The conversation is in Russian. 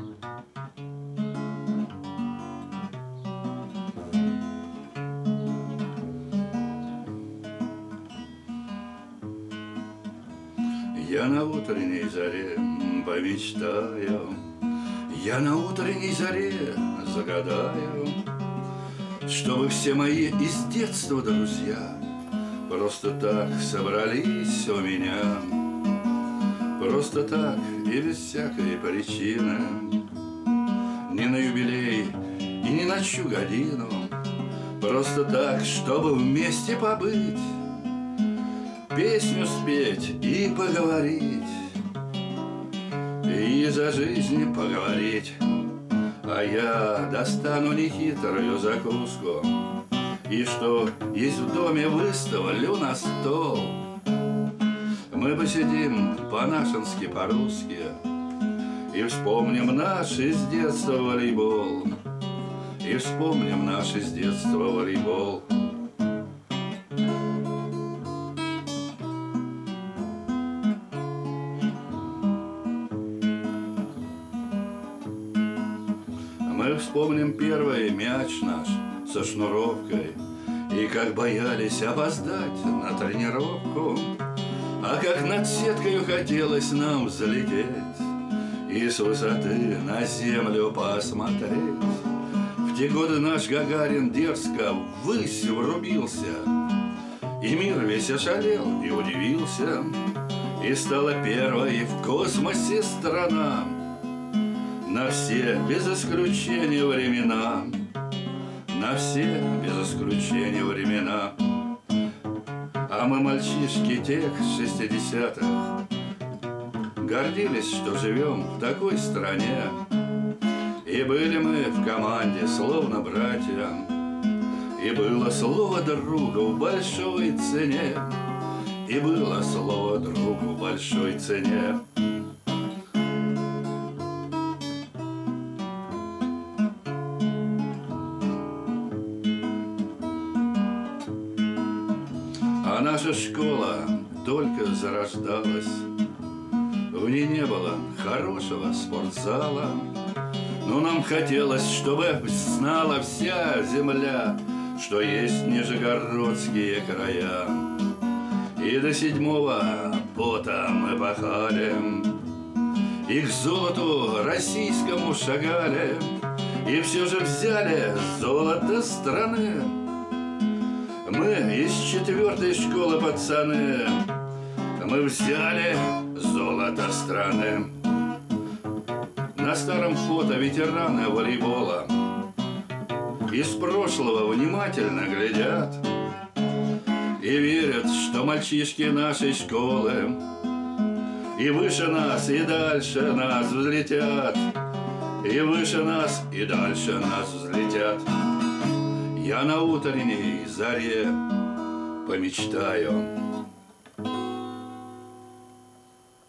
Я на утренней заре помечтаю, я на утренней заре загадаю, чтобы все мои из детства друзья просто так собрались у меня, просто так и без всякой причины, не на юбилей и не на чью годину, просто так, чтобы вместе побыть, песню спеть и поговорить, и за жизнь поговорить. А я достану нехитрую закуску, и что есть в доме выставлю на стол. Мы посидим по-нашенски, по-русски, и вспомним наш из детства волейбол, и вспомним наш из детства волейбол. Мы вспомним первый мяч наш со шнуровкой, и как боялись опоздать на тренировку, а как над сеткою хотелось нам взлететь и с высоты на землю посмотреть. В те годы наш Гагарин дерзко ввысь врубился, и мир весь ошалел и удивился, и стала первой в космосе страна на все без исключения времена, на все без исключения времена. А мы, мальчишки тех 60-х, гордились, что живем в такой стране, и были мы в команде словно братья, и было слово другу в большой цене, и было слово другу в большой цене. А наша школа только зарождалась, в ней не было хорошего спортзала, но нам хотелось, чтобы знала вся земля, что есть нижегородские края. И до 7-го пота мы пахали, и к золоту российскому шагали, и все же взяли золото страны. Мы из 4-й школы, пацаны, мы взяли золото страны. На старом фото ветераны волейбола из прошлого внимательно глядят и верят, что мальчишки нашей школы и выше нас, и дальше нас взлетят, и выше нас, и дальше нас взлетят. Я на утренней заре помечтаю,